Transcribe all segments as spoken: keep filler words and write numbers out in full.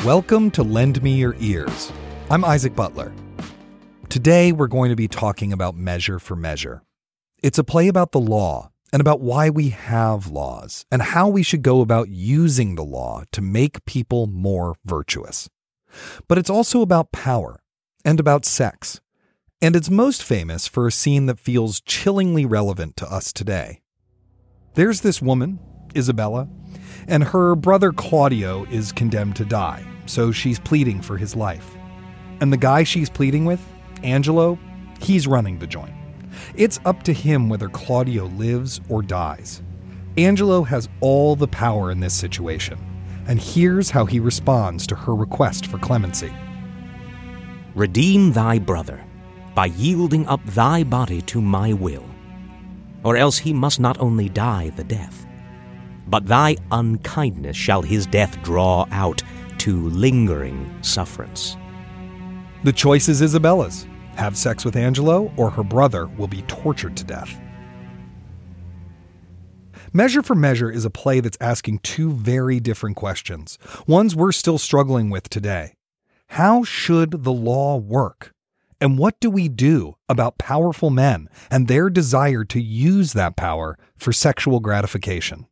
Welcome to Lend Me Your Ears. I'm Isaac Butler. Today we're going to be talking about Measure for Measure. It's a play about the law and about why we have laws and how we should go about using the law to make people more virtuous. But it's also about power and about sex. And it's most famous for a scene that feels chillingly relevant to us today. There's this woman, Isabella, and her brother Claudio is condemned to die, so she's pleading for his life. And the guy she's pleading with, Angelo, he's running the joint. It's up to him whether Claudio lives or dies. Angelo has all the power in this situation, and here's how he responds to her request for clemency. Redeem thy brother by yielding up thy body to my will, or else he must not only die the death, but thy unkindness shall his death draw out to lingering sufferance. The choice is Isabella's. Have sex with Angelo, or her brother will be tortured to death. Measure for Measure is a play that's asking two very different questions, ones we're still struggling with today. How should the law work? And what do we do about powerful men and their desire to use that power for sexual gratification?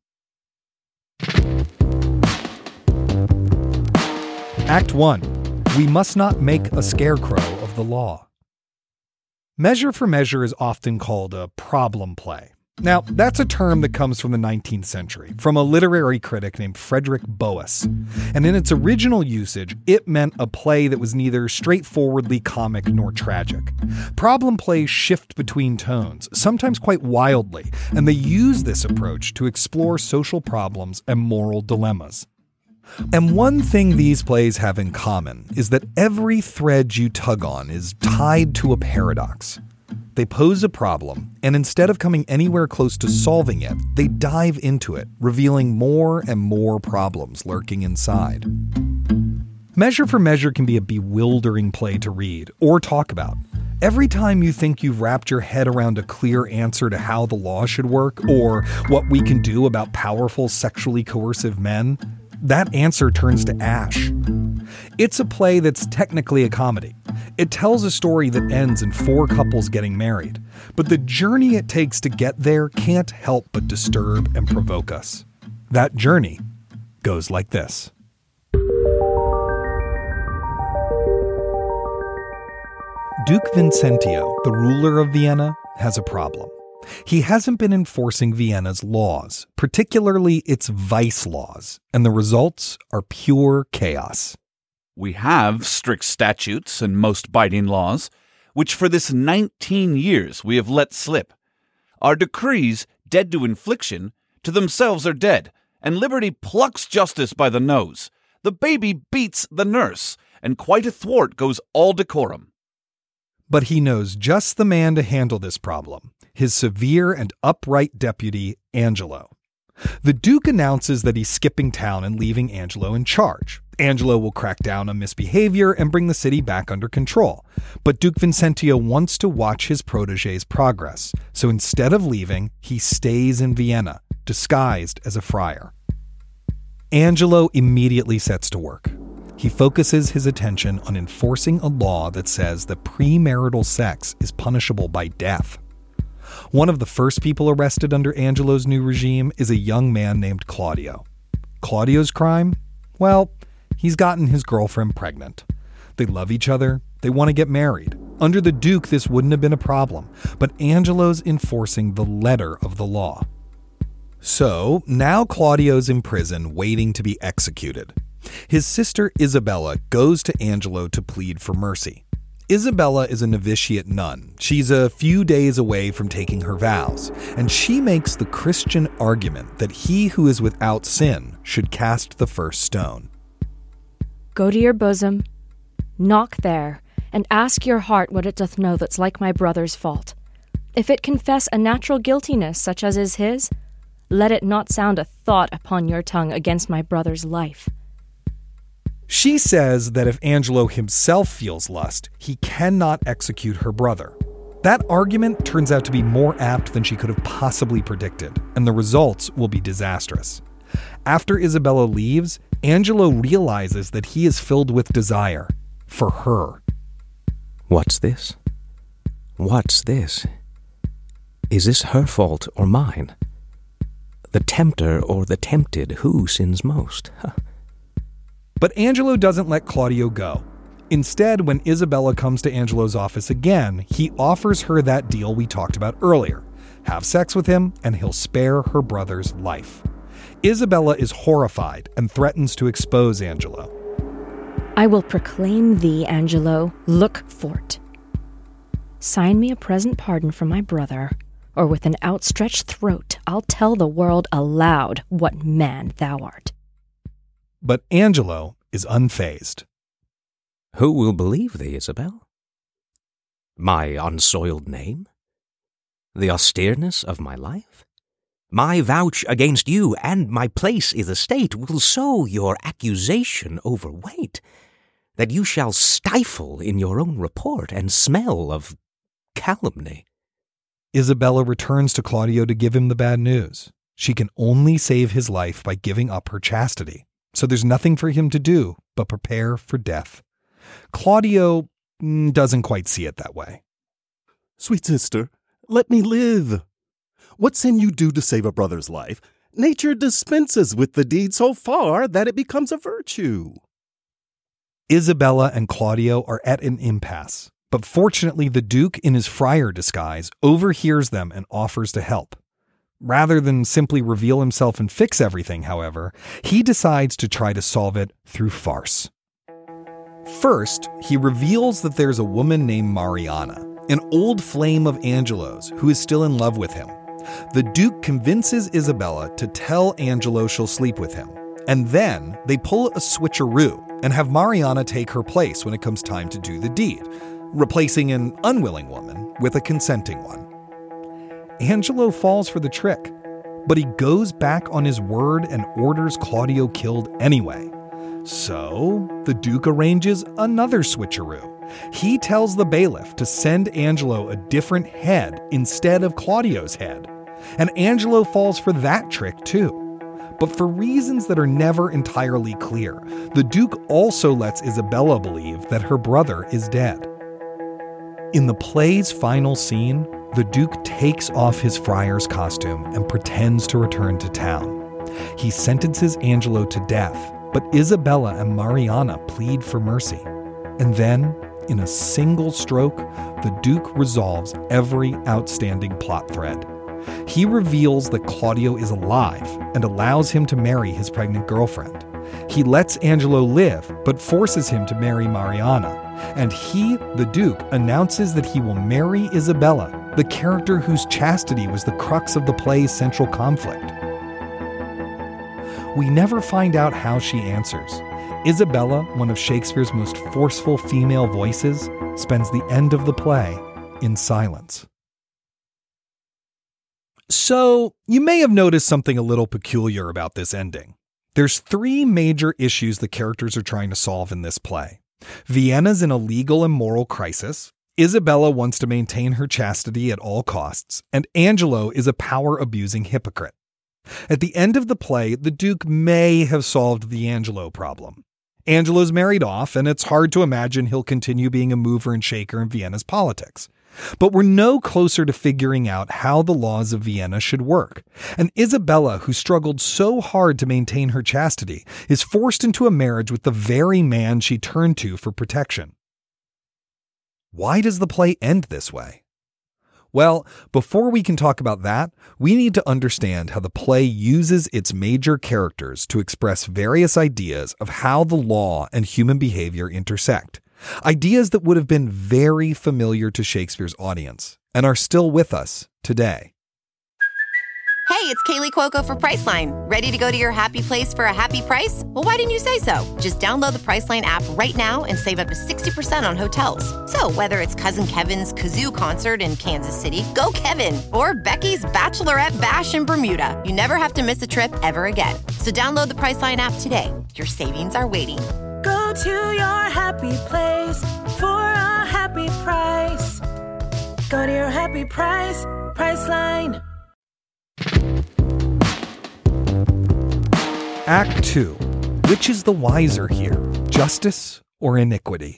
Act one. We must not make a scarecrow of the law. Measure for Measure is often called a problem play. Now, that's a term that comes from the nineteenth century, from a literary critic named Frederick Boas. And in its original usage, it meant a play that was neither straightforwardly comic nor tragic. Problem plays shift between tones, sometimes quite wildly, and they use this approach to explore social problems and moral dilemmas. And one thing these plays have in common is that every thread you tug on is tied to a paradox. They pose a problem, and instead of coming anywhere close to solving it, they dive into it, revealing more and more problems lurking inside. Measure for Measure can be a bewildering play to read or talk about. Every time you think you've wrapped your head around a clear answer to how the law should work or what we can do about powerful sexually coercive men, that answer turns to ash. It's a play that's technically a comedy. It tells a story that ends in four couples getting married, but the journey it takes to get there can't help but disturb and provoke us. That journey goes like this. Duke Vincentio, the ruler of Vienna, has a problem. He hasn't been enforcing Vienna's laws, particularly its vice laws, and the results are pure chaos. We have strict statutes and most biting laws, which for this nineteen years we have let slip. Our decrees, dead to infliction, to themselves are dead, and liberty plucks justice by the nose. The baby beats the nurse, and quite athwart goes all decorum. But he knows just the man to handle this problem, his severe and upright deputy, Angelo. The Duke announces that he's skipping town and leaving Angelo in charge. Angelo will crack down on misbehavior and bring the city back under control. But Duke Vincentio wants to watch his protege's progress, so instead of leaving, he stays in Vienna, disguised as a friar. Angelo immediately sets to work. He focuses his attention on enforcing a law that says that premarital sex is punishable by death. One of the first people arrested under Angelo's new regime is a young man named Claudio. Claudio's crime? Well, he's gotten his girlfriend pregnant. They love each other. They want to get married. Under the Duke, this wouldn't have been a problem, but Angelo's enforcing the letter of the law. So now Claudio's in prison waiting to be executed. His sister Isabella goes to Angelo to plead for mercy. Isabella is a novitiate nun. She's a few days away from taking her vows, and she makes the Christian argument that he who is without sin should cast the first stone. Go to your bosom, knock there, and ask your heart what it doth know that's like my brother's fault. If it confess a natural guiltiness such as is his, let it not sound a thought upon your tongue against my brother's life. She says that if Angelo himself feels lust, he cannot execute her brother. That argument turns out to be more apt than she could have possibly predicted, and the results will be disastrous. After Isabella leaves, Angelo realizes that he is filled with desire for her. What's this? What's this? Is this her fault or mine? The tempter or the tempted, who sins most? Huh. But Angelo doesn't let Claudio go. Instead, when Isabella comes to Angelo's office again, he offers her that deal we talked about earlier. Have sex with him, and he'll spare her brother's life. Isabella is horrified and threatens to expose Angelo. I will proclaim thee, Angelo. Look for't. Sign me a present pardon for my brother, or with an outstretched throat I'll tell the world aloud what man thou art. But Angelo is unfazed. Who will believe thee, Isabel? My unsoiled name? The austereness of my life? My vouch against you and my place i' the state will so your accusation overweight, that you shall stifle in your own report and smell of calumny. Isabella returns to Claudio to give him the bad news. She can only save his life by giving up her chastity, so there's nothing for him to do but prepare for death. Claudio mm, doesn't quite see it that way. Sweet sister, let me live. What sin you do to save a brother's life, nature dispenses with the deed so far that it becomes a virtue. Isabella and Claudio are at an impasse, but fortunately the Duke in his friar disguise overhears them and offers to help. Rather than simply reveal himself and fix everything, however, he decides to try to solve it through farce. First, he reveals that there's a woman named Mariana, an old flame of Angelo's who is still in love with him. The Duke convinces Isabella to tell Angelo she'll sleep with him, and then they pull a switcheroo and have Mariana take her place when it comes time to do the deed, replacing an unwilling woman with a consenting one. Angelo falls for the trick, but he goes back on his word and orders Claudio killed anyway. So, the Duke arranges another switcheroo. He tells the bailiff to send Angelo a different head instead of Claudio's head. And Angelo falls for that trick too. But for reasons that are never entirely clear, the Duke also lets Isabella believe that her brother is dead. In the play's final scene, the Duke takes off his friar's costume and pretends to return to town. He sentences Angelo to death, but Isabella and Mariana plead for mercy. And then, in a single stroke, the Duke resolves every outstanding plot thread. He reveals that Claudio is alive and allows him to marry his pregnant girlfriend. He lets Angelo live, but forces him to marry Mariana. And he, the Duke, announces that he will marry Isabella, the character whose chastity was the crux of the play's central conflict. We never find out how she answers. Isabella, one of Shakespeare's most forceful female voices, spends the end of the play in silence. So, you may have noticed something a little peculiar about this ending. There's three major issues the characters are trying to solve in this play. Vienna's in a legal and moral crisis, Isabella wants to maintain her chastity at all costs, and Angelo is a power-abusing hypocrite. At the end of the play, the Duke may have solved the Angelo problem. Angelo's married off, and it's hard to imagine he'll continue being a mover and shaker in Vienna's politics. But we're no closer to figuring out how the laws of Vienna should work. And Isabella, who struggled so hard to maintain her chastity, is forced into a marriage with the very man she turned to for protection. Why does the play end this way? Well, before we can talk about that, we need to understand how the play uses its major characters to express various ideas of how the law and human behavior intersect. Ideas that would have been very familiar to Shakespeare's audience and are still with us today. Hey, it's Kaylee Cuoco for Priceline. Ready to go to your happy place for a happy price? Well, why didn't you say so? Just download the Priceline app right now and save up to sixty percent on hotels. So whether it's Cousin Kevin's Kazoo Concert in Kansas City, go Kevin, or Becky's Bachelorette Bash in Bermuda, you never have to miss a trip ever again. So download the Priceline app today. Your savings are waiting. Go to your happy place for a happy price. Go to your happy price, Priceline. Act two. Which is the wiser here, justice or iniquity?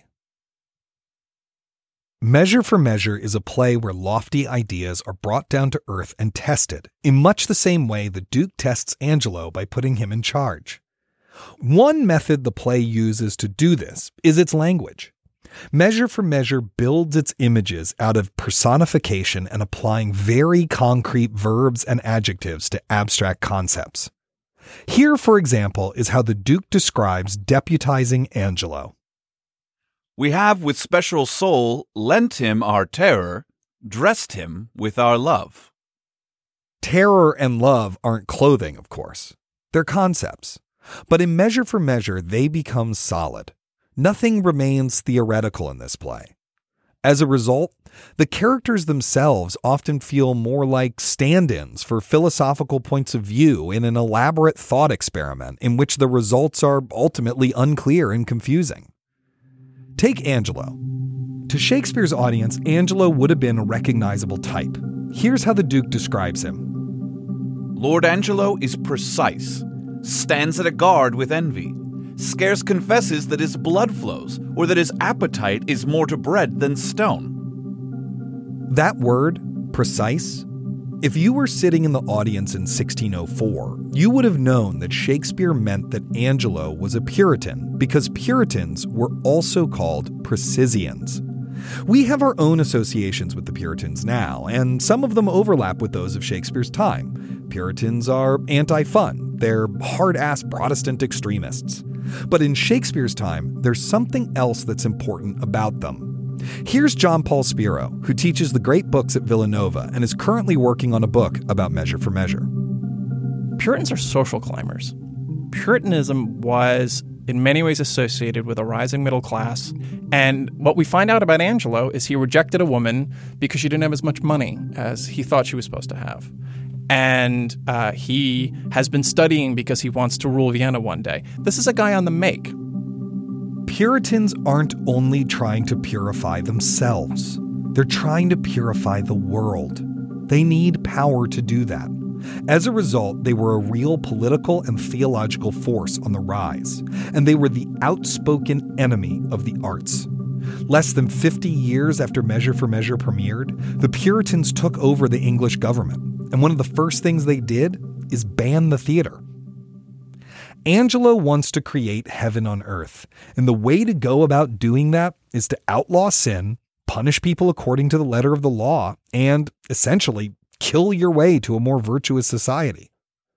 Measure for Measure is a play where lofty ideas are brought down to earth and tested, in much the same way the Duke tests Angelo by putting him in charge. One method the play uses to do this is its language. Measure for Measure builds its images out of personification and applying very concrete verbs and adjectives to abstract concepts. Here, for example, is how the Duke describes deputizing Angelo. We have with special soul lent him our terror, dressed him with our love. Terror and love aren't clothing, of course. They're concepts. But in Measure for Measure, they become solid. Nothing remains theoretical in this play. As a result, the characters themselves often feel more like stand-ins for philosophical points of view in an elaborate thought experiment in which the results are ultimately unclear and confusing. Take Angelo. To Shakespeare's audience, Angelo would have been a recognizable type. Here's how the Duke describes him. Lord Angelo is precise, stands at a guard with envy, scarce confesses that his blood flows, or that his appetite is more to bread than stone. That word, precise, if you were sitting in the audience in sixteen oh four, you would have known that Shakespeare meant that Angelo was a Puritan because Puritans were also called precisians. We have our own associations with the Puritans now, and some of them overlap with those of Shakespeare's time. Puritans are anti-fun. They're hard-ass Protestant extremists. But in Shakespeare's time, there's something else that's important about them. Here's John Paul Spiro, who teaches the great books at Villanova and is currently working on a book about Measure for Measure. Puritans are social climbers. Puritanism was in many ways associated with a rising middle class, and what we find out about Angelo is he rejected a woman because she didn't have as much money as he thought she was supposed to have. And uh, he has been studying because he wants to rule Vienna one day. This is a guy on the make. Puritans aren't only trying to purify themselves. They're trying to purify the world. They need power to do that. As a result, they were a real political and theological force on the rise, and they were the outspoken enemy of the arts. Less than fifty years after Measure for Measure premiered, the Puritans took over the English government, and one of the first things they did is ban the theater. Angelo wants to create heaven on earth, and the way to go about doing that is to outlaw sin, punish people according to the letter of the law, and essentially kill your way to a more virtuous society.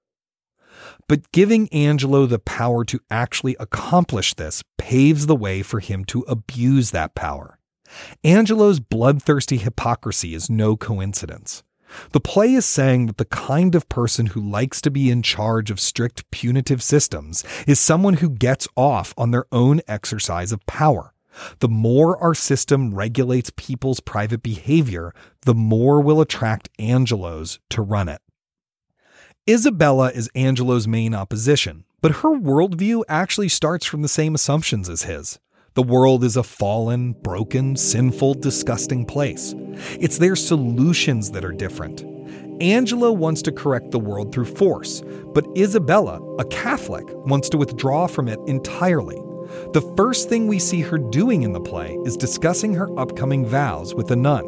But giving Angelo the power to actually accomplish this paves the way for him to abuse that power. Angelo's bloodthirsty hypocrisy is no coincidence. The play is saying that the kind of person who likes to be in charge of strict punitive systems is someone who gets off on their own exercise of power. The more our system regulates people's private behavior, the more will attract Angelos to run it. Isabella is Angelo's main opposition, but her worldview actually starts from the same assumptions as his. The world is a fallen, broken, sinful, disgusting place. It's their solutions that are different. Angelo wants to correct the world through force, but Isabella, a Catholic, wants to withdraw from it entirely. The first thing we see her doing in the play is discussing her upcoming vows with a nun.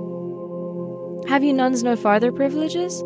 Have you nuns no farther privileges?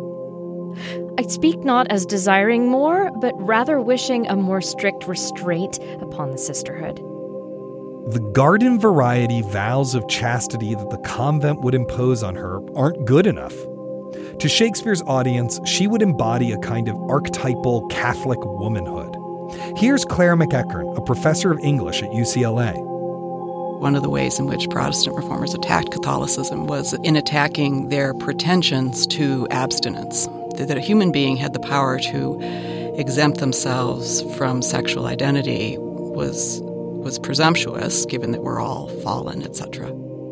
I speak not as desiring more, but rather wishing a more strict restraint upon the sisterhood. The garden variety vows of chastity that the convent would impose on her aren't good enough. To Shakespeare's audience, she would embody a kind of archetypal Catholic womanhood. Here's Claire McEachern, a professor of English at U C L A. One of the ways in which Protestant reformers attacked Catholicism was in attacking their pretensions to abstinence, that a human being had the power to exempt themselves from sexual identity was was presumptuous, given that we're all fallen, et cetera.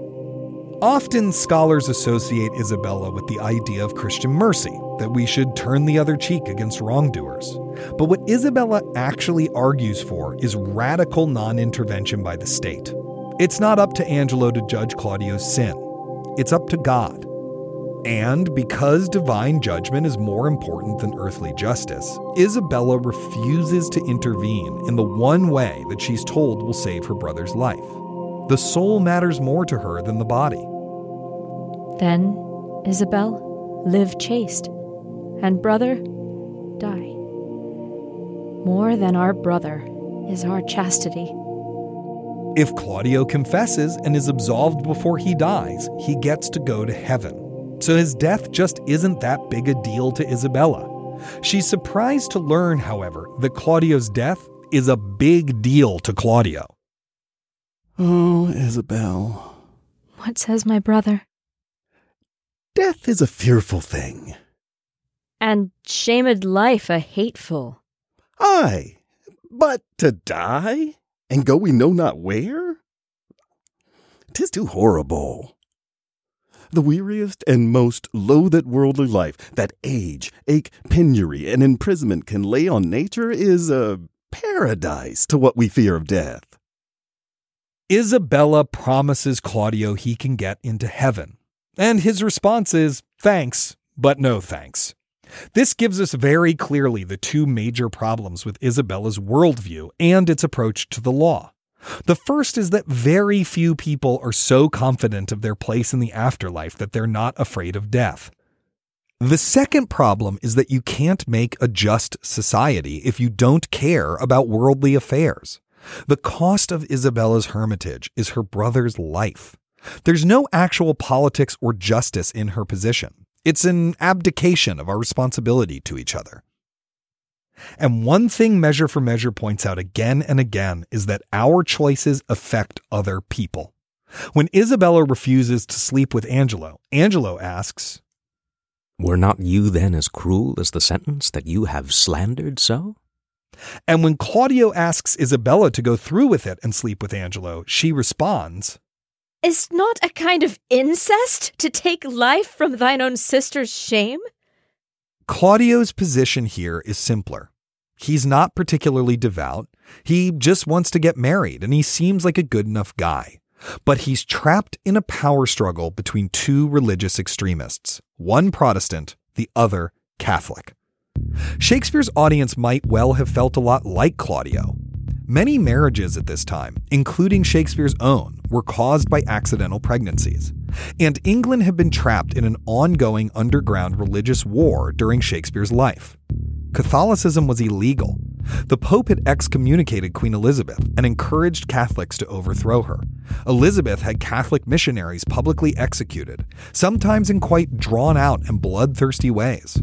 Often scholars associate Isabella with the idea of Christian mercy, that we should turn the other cheek against wrongdoers. But what Isabella actually argues for is radical non-intervention by the state. It's not up to Angelo to judge Claudio's sin. It's up to God. And because divine judgment is more important than earthly justice, Isabella refuses to intervene in the one way that she's told will save her brother's life. The soul matters more to her than the body. Then, Isabel, live chaste, and brother, die. More than our brother is our chastity. If Claudio confesses and is absolved before he dies, he gets to go to heaven. So his death just isn't that big a deal to Isabella. She's surprised to learn, however, that Claudio's death is a big deal to Claudio. Oh, Isabel. What says my brother? Death is a fearful thing. And shamed life a hateful. Aye, but to die, and go we know not where? 'Tis too horrible. The weariest and most loathed worldly life that age, ache, penury, and imprisonment can lay on nature is a paradise to what we fear of death. Isabella promises Claudio he can get into heaven, and his response is, thanks, but no thanks. This gives us very clearly the two major problems with Isabella's worldview and its approach to the law. The first is that very few people are so confident of their place in the afterlife that they're not afraid of death. The second problem is that you can't make a just society if you don't care about worldly affairs. The cost of Isabella's hermitage is her brother's life. There's no actual politics or justice in her position. It's an abdication of our responsibility to each other. And one thing Measure for Measure points out again and again is that our choices affect other people. When Isabella refuses to sleep with Angelo, Angelo asks, "Were not you then as cruel as the sentence that you have slandered so?" And when Claudio asks Isabella to go through with it and sleep with Angelo, she responds, "Is not a kind of incest to take life from thine own sister's shame?" Claudio's position here is simpler. He's not particularly devout. He just wants to get married, and he seems like a good enough guy. But he's trapped in a power struggle between two religious extremists, one Protestant, the other Catholic. Shakespeare's audience might well have felt a lot like Claudio. Many marriages at this time, including Shakespeare's own, were caused by accidental pregnancies. And England had been trapped in an ongoing underground religious war during Shakespeare's life. Catholicism was illegal. The Pope had excommunicated Queen Elizabeth and encouraged Catholics to overthrow her. Elizabeth had Catholic missionaries publicly executed, sometimes in quite drawn-out and bloodthirsty ways.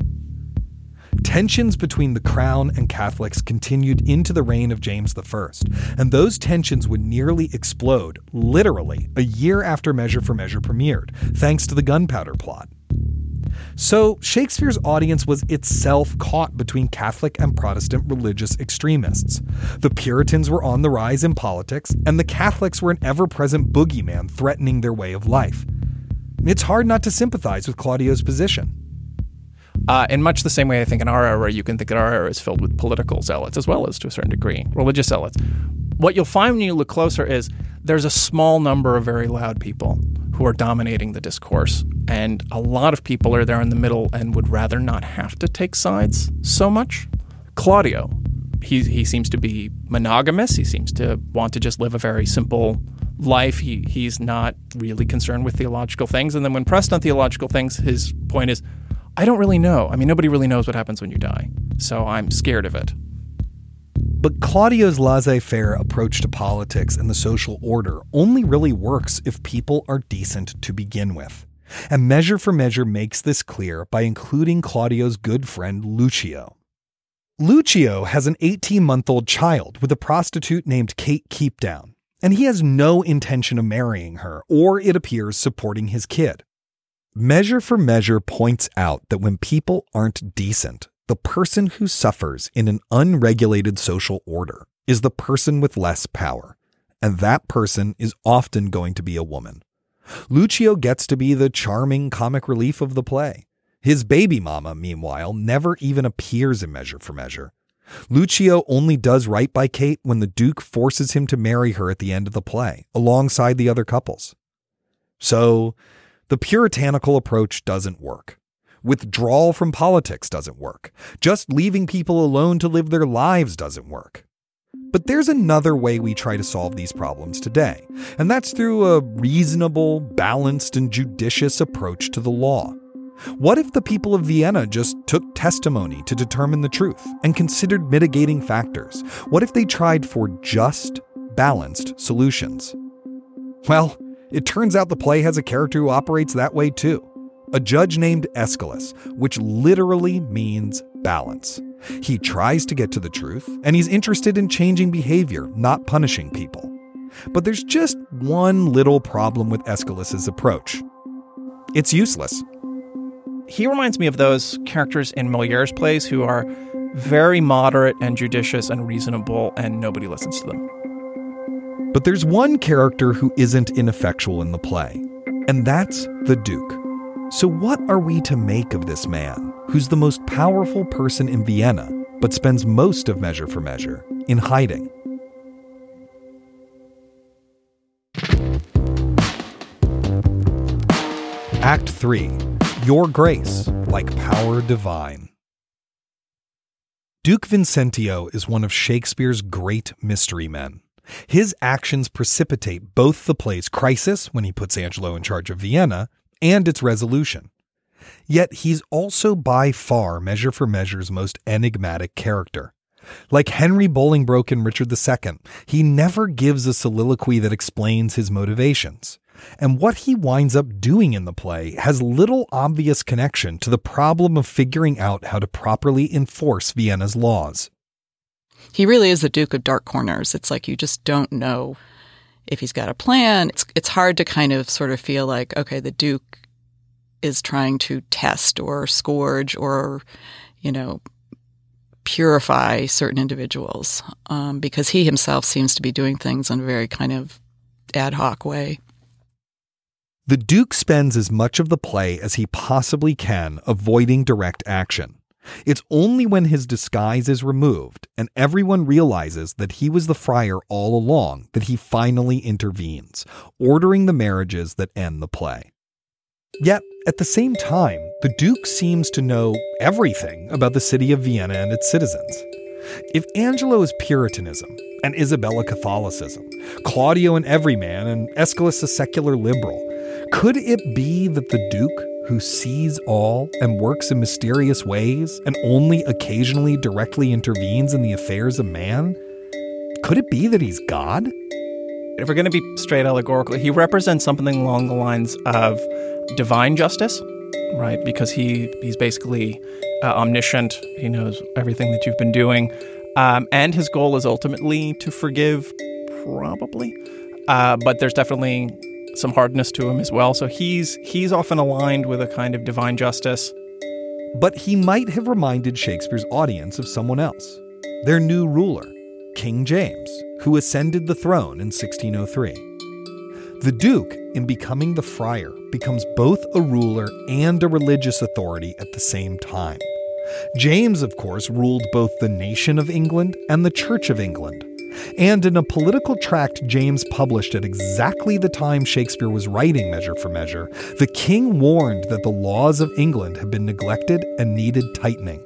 Tensions between the Crown and Catholics continued into the reign of James the First, and those tensions would nearly explode, literally, a year after Measure for Measure premiered, thanks to the Gunpowder Plot. So, Shakespeare's audience was itself caught between Catholic and Protestant religious extremists. The Puritans were on the rise in politics, and the Catholics were an ever-present boogeyman threatening their way of life. It's hard not to sympathize with Claudio's position. Uh, in much the same way, I think in our era, you can think that our era is filled with political zealots as well as, to a certain degree, religious zealots. What you'll find when you look closer is there's a small number of very loud people who are dominating the discourse, and a lot of people are there in the middle and would rather not have to take sides so much. Claudio, he he seems to be monogamous. He seems to want to just live a very simple life. He he's not really concerned with theological things. And then when pressed on theological things, his point is, I don't really know. I mean, nobody really knows what happens when you die, so I'm scared of it. But Claudio's laissez-faire approach to politics and the social order only really works if people are decent to begin with. And Measure for Measure makes this clear by including Claudio's good friend Lucio. Lucio has an eighteen-month-old child with a prostitute named Kate Keepdown, and he has no intention of marrying her or, it appears, supporting his kid. Measure for Measure points out that when people aren't decent, the person who suffers in an unregulated social order is the person with less power, and that person is often going to be a woman. Lucio gets to be the charming comic relief of the play. His baby mama, meanwhile, never even appears in Measure for Measure. Lucio only does right by Kate when the Duke forces him to marry her at the end of the play, alongside the other couples. So, The puritanical approach doesn't work. Withdrawal from politics doesn't work. Just leaving people alone to live their lives doesn't work. But there's another way we try to solve these problems today, and that's through a reasonable, balanced, and judicious approach to the law. What if the people of Vienna just took testimony to determine the truth and considered mitigating factors? What if they tried for just, balanced solutions? Well, it turns out the play has a character who operates that way too. A judge named Aeschylus, which literally means balance. He tries to get to the truth, and he's interested in changing behavior, not punishing people. But there's just one little problem with Aeschylus's approach. It's useless. He reminds me of those characters in Moliere's plays who are very moderate and judicious and reasonable, and nobody listens to them. But there's one character who isn't ineffectual in the play, and that's the Duke. So what are we to make of this man, who's the most powerful person in Vienna, but spends most of Measure for Measure in hiding? Act three. Your Grace, like power divine. Duke Vincentio is one of Shakespeare's great mystery men. His actions precipitate both the play's crisis, when he puts Angelo in charge of Vienna, and its resolution. Yet he's also by far Measure for Measure's most enigmatic character. Like Henry Bolingbroke in Richard the Second, he never gives a soliloquy that explains his motivations. And what he winds up doing in the play has little obvious connection to the problem of figuring out how to properly enforce Vienna's laws. He really is the Duke of Dark Corners. It's like you just don't know if he's got a plan. It's it's hard to kind of sort of feel like, okay, the Duke is trying to test or scourge or, you know, purify certain individuals, um, because he himself seems to be doing things in a very kind of ad hoc way. The Duke spends as much of the play as he possibly can avoiding direct action. It's only when his disguise is removed and everyone realizes that he was the friar all along that he finally intervenes, ordering the marriages that end the play. Yet, at the same time, the Duke seems to know everything about the city of Vienna and its citizens. If Angelo is Puritanism and Isabella Catholicism, Claudio an everyman and Aeschylus a secular liberal, could it be that the Duke, who sees all and works in mysterious ways and only occasionally directly intervenes in the affairs of man, could it be that he's God? If we're going to be straight allegorical, he represents something along the lines of divine justice, right? Because he he's basically uh, omniscient. He knows everything that you've been doing. Um, and his goal is ultimately to forgive, probably. Uh, but there's definitely some hardness to him as well. So he's he's often aligned with a kind of divine justice. But he might have reminded Shakespeare's audience of someone else, their new ruler, King James, who ascended the throne in sixteen oh three. The Duke, in becoming the friar, becomes both a ruler and a religious authority at the same time. James, of course, ruled both the nation of England and the Church of England. And in a political tract James published at exactly the time Shakespeare was writing Measure for Measure, the king warned that the laws of England had been neglected and needed tightening.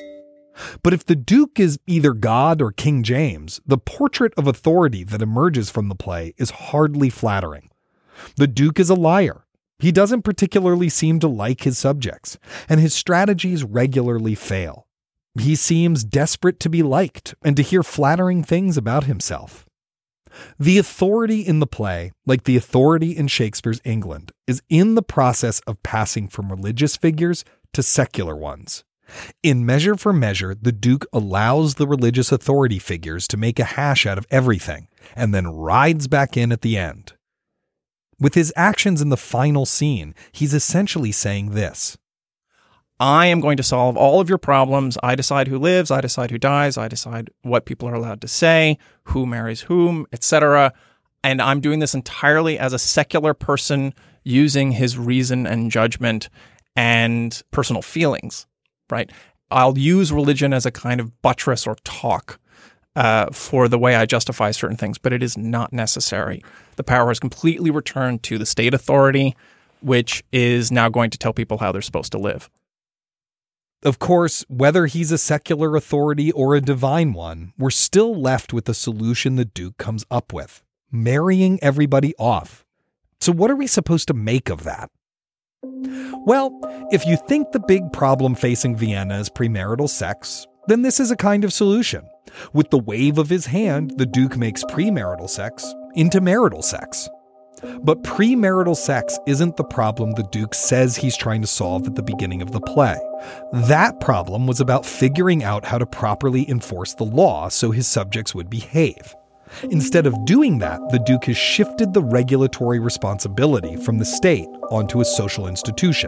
But if the Duke is either God or King James, the portrait of authority that emerges from the play is hardly flattering. The Duke is a liar. He doesn't particularly seem to like his subjects, and his strategies regularly fail. He seems desperate to be liked and to hear flattering things about himself. The authority in the play, like the authority in Shakespeare's England, is in the process of passing from religious figures to secular ones. In Measure for Measure, the Duke allows the religious authority figures to make a hash out of everything and then rides back in at the end. With his actions in the final scene, he's essentially saying this: I am going to solve all of your problems. I decide who lives, I decide who dies, I decide what people are allowed to say, who marries whom, et cetera. And I'm doing this entirely as a secular person using his reason and judgment and personal feelings, right? I'll use religion as a kind of buttress or talk uh, for the way I justify certain things, but it is not necessary. The power has completely returned to the state authority, which is now going to tell people how they're supposed to live. Of course, whether he's a secular authority or a divine one, we're still left with the solution the Duke comes up with, marrying everybody off. So what are we supposed to make of that? Well, if you think the big problem facing Vienna is premarital sex, then this is a kind of solution. With the wave of his hand, the Duke makes premarital sex into marital sex. But premarital sex isn't the problem the Duke says he's trying to solve at the beginning of the play. That problem was about figuring out how to properly enforce the law so his subjects would behave. Instead of doing that, the Duke has shifted the regulatory responsibility from the state onto a social institution.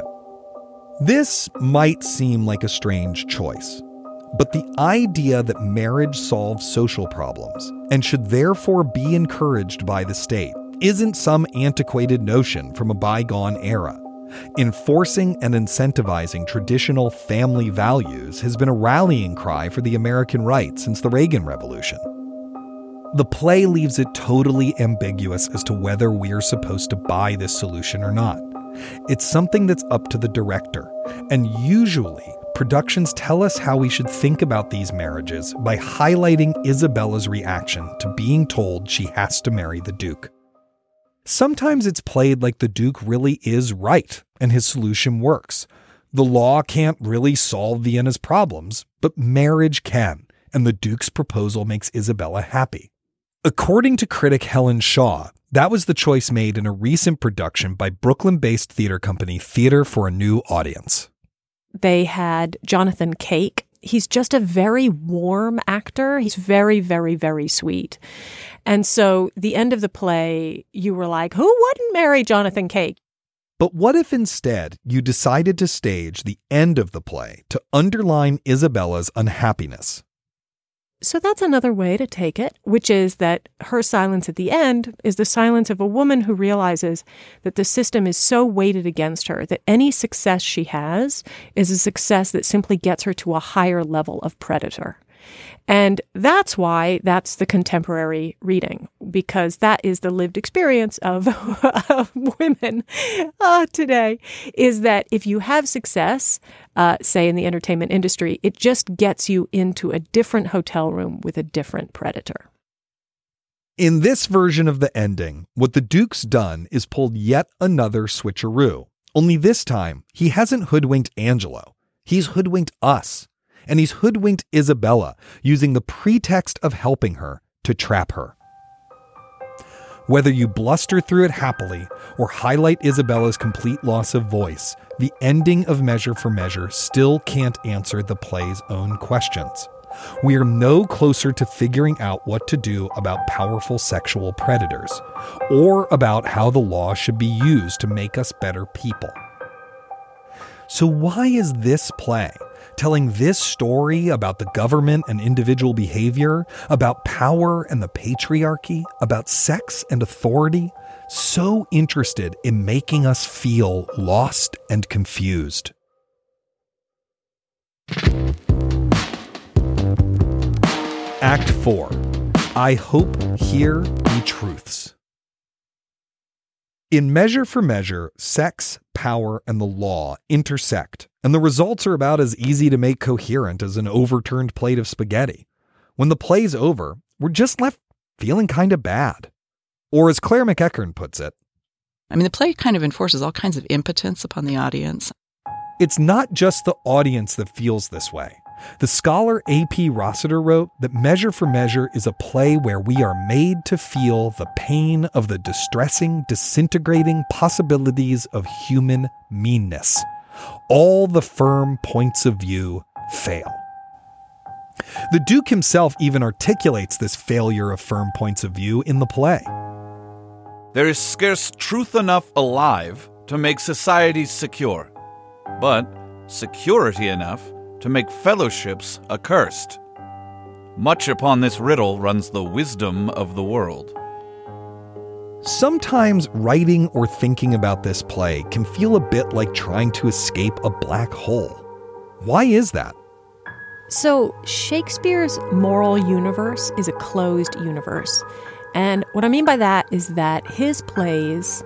This might seem like a strange choice, but the idea that marriage solves social problems and should therefore be encouraged by the state isn't some antiquated notion from a bygone era. Enforcing and incentivizing traditional family values has been a rallying cry for the American right since the Reagan Revolution. The play leaves it totally ambiguous as to whether we're supposed to buy this solution or not. It's something that's up to the director, and usually productions tell us how we should think about these marriages by highlighting Isabella's reaction to being told she has to marry the Duke. Sometimes it's played like the Duke really is right and his solution works. The law can't really solve Vienna's problems, but marriage can, and the Duke's proposal makes Isabella happy. According to critic Helen Shaw, that was the choice made in a recent production by Brooklyn-based theater company Theater for a New Audience. They had Jonathan Cake. He's just a very warm actor. He's very, very, very sweet. And so the end of the play, you were like, who wouldn't marry Jonathan Cake? But what if instead you decided to stage the end of the play to underline Isabella's unhappiness? So that's another way to take it, which is that her silence at the end is the silence of a woman who realizes that the system is so weighted against her that any success she has is a success that simply gets her to a higher level of predator. And that's why that's the contemporary reading, because that is the lived experience of, of women uh, today, is that if you have success, uh, say in the entertainment industry, it just gets you into a different hotel room with a different predator. In this version of the ending, what the Duke's done is pulled yet another switcheroo. Only this time, he hasn't hoodwinked Angelo. He's hoodwinked us. And he's hoodwinked Isabella, using the pretext of helping her to trap her. Whether you bluster through it happily or highlight Isabella's complete loss of voice, the ending of Measure for Measure still can't answer the play's own questions. We are no closer to figuring out what to do about powerful sexual predators, or about how the law should be used to make us better people. So why is this play, telling this story about the government and individual behavior, about power and the patriarchy, about sex and authority, so interested in making us feel lost and confused? Act four. I hope here be truths. In Measure for Measure, sex, power, and the law intersect, and the results are about as easy to make coherent as an overturned plate of spaghetti. When the play's over, we're just left feeling kind of bad. Or as Claire McEachern puts it, I mean, the play kind of enforces all kinds of impotence upon the audience. It's not just the audience that feels this way. The scholar A P Rossiter wrote that Measure for Measure is a play where we are made to feel the pain of the distressing, disintegrating possibilities of human meanness. All the firm points of view fail. The Duke himself even articulates this failure of firm points of view in the play. There is scarce truth enough alive to make society secure, but security enough to make fellowships accursed. Much upon this riddle runs the wisdom of the world. Sometimes writing or thinking about this play can feel a bit like trying to escape a black hole. Why is that? So Shakespeare's moral universe is a closed universe. And what I mean by that is that his plays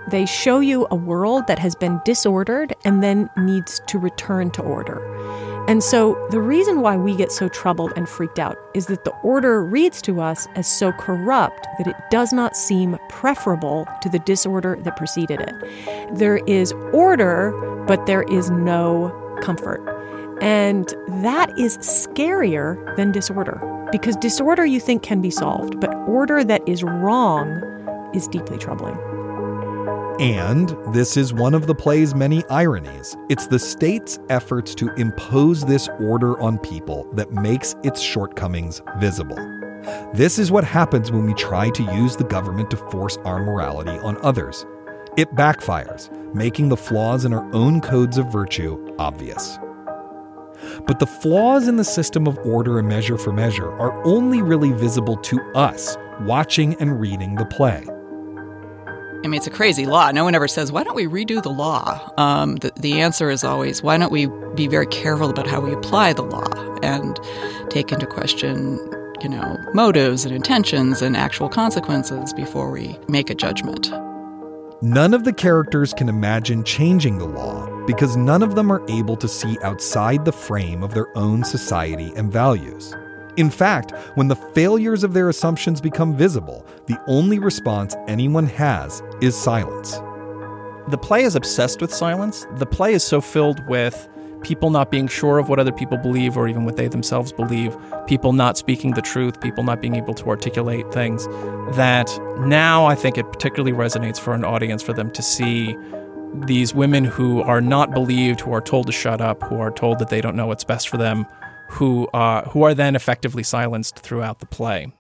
They show you a world that has been disordered and then needs to return to order. And so the reason why we get so troubled and freaked out is that the order reads to us as so corrupt that it does not seem preferable to the disorder that preceded it. There is order, but there is no comfort. And that is scarier than disorder, because disorder you think can be solved, but order that is wrong is deeply troubling. And this is one of the play's many ironies. It's the state's efforts to impose this order on people that makes its shortcomings visible. This is what happens when we try to use the government to force our morality on others. It backfires, making the flaws in our own codes of virtue obvious. But the flaws in the system of order and measure for measure are only really visible to us watching and reading the play. I mean, it's a crazy law. No one ever says, why don't we redo the law? Um, the, the answer is always, why don't we be very careful about how we apply the law and take into question, you know, motives and intentions and actual consequences before we make a judgment. None of the characters can imagine changing the law because none of them are able to see outside the frame of their own society and values. In fact, when the failures of their assumptions become visible, the only response anyone has is silence. The play is obsessed with silence. The play is so filled with people not being sure of what other people believe or even what they themselves believe, people not speaking the truth, people not being able to articulate things, that now I think it particularly resonates for an audience for them to see these women who are not believed, who are told to shut up, who are told that they don't know what's best for them, who uh, who are then effectively silenced throughout the play.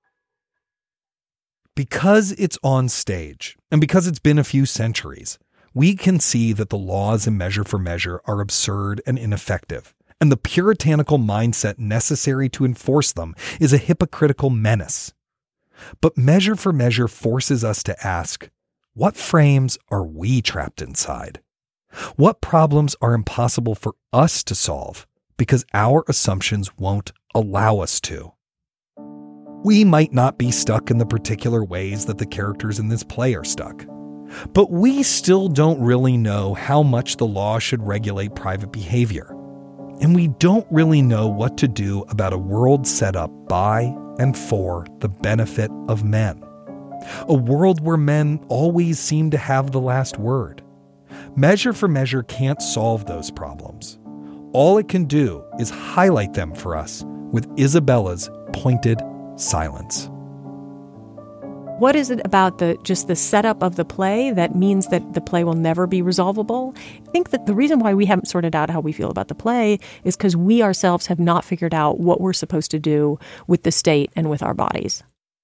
Because it's on stage, and because it's been a few centuries, we can see that the laws in Measure for Measure are absurd and ineffective, and the puritanical mindset necessary to enforce them is a hypocritical menace. But Measure for Measure forces us to ask, what frames are we trapped inside? What problems are impossible for us to solve because our assumptions won't allow us to? We might not be stuck in the particular ways that the characters in this play are stuck, but we still don't really know how much the law should regulate private behavior. And we don't really know what to do about a world set up by and for the benefit of men. A world where men always seem to have the last word. Measure for Measure can't solve those problems. All it can do is highlight them for us with Isabella's pointed silence. What is it about the just the setup of the play that means that the play will never be resolvable? I think that the reason why we haven't sorted out how we feel about the play is because we ourselves have not figured out what we're supposed to do with the state and with our bodies.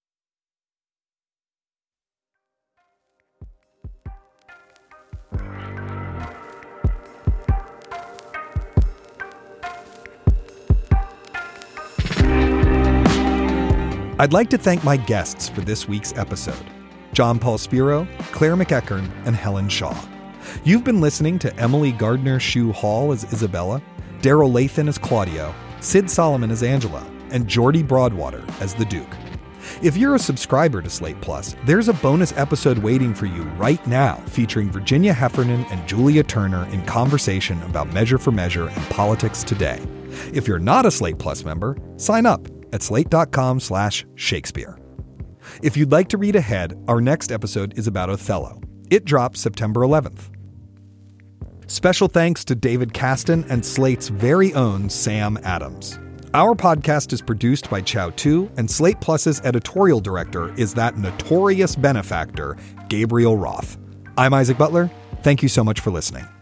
I'd like to thank my guests for this week's episode, John Paul Spiro, Claire McEachern, and Helen Shaw. You've been listening to Emily Gardner-Shue Hall as Isabella, Daryl Lathan as Claudio, Sid Solomon as Angela, and Geordie Broadwater as the Duke. If you're a subscriber to Slate Plus, there's a bonus episode waiting for you right now featuring Virginia Heffernan and Julia Turner in conversation about Measure for Measure and politics today. If you're not a Slate Plus member, sign up at slate.com slash Shakespeare. If you'd like to read ahead, our next episode is about Othello. It drops September eleventh. Special thanks to David Kasten and Slate's very own Sam Adams. Our podcast is produced by Chow Tu, and Slate Plus's editorial director is that notorious benefactor, Gabriel Roth. I'm Isaac Butler. Thank you so much for listening.